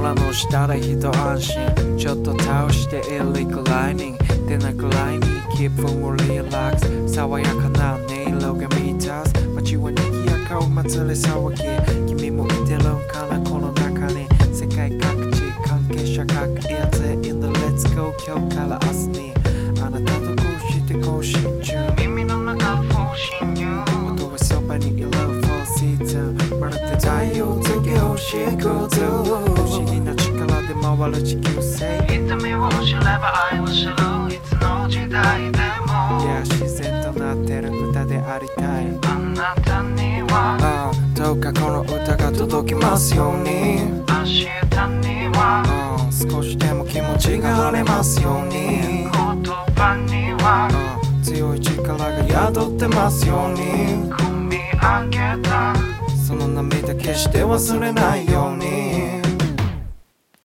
腹の下で一安心ちょっと倒してリクライニングでなくらいに気分をリラックス爽やかな音色が満たす街は賑やかお祭り騒ぎ君もいてるからこの中に世界各地関係者各やつ In the let's go 今日から明日にあなたとこうして更新中耳の中不信入音はそばにいる Four Seasons まるで太陽月星空不思議な力で回る地球星痛みを知れば愛を知るいつの時代でも Yeah 自然となってる歌でありたいあなたには、どうかこの歌が届きますように明日には、少しでも気持ちが晴れますように言葉には、強い力が宿ってますように組み上げたその涙決して忘れないように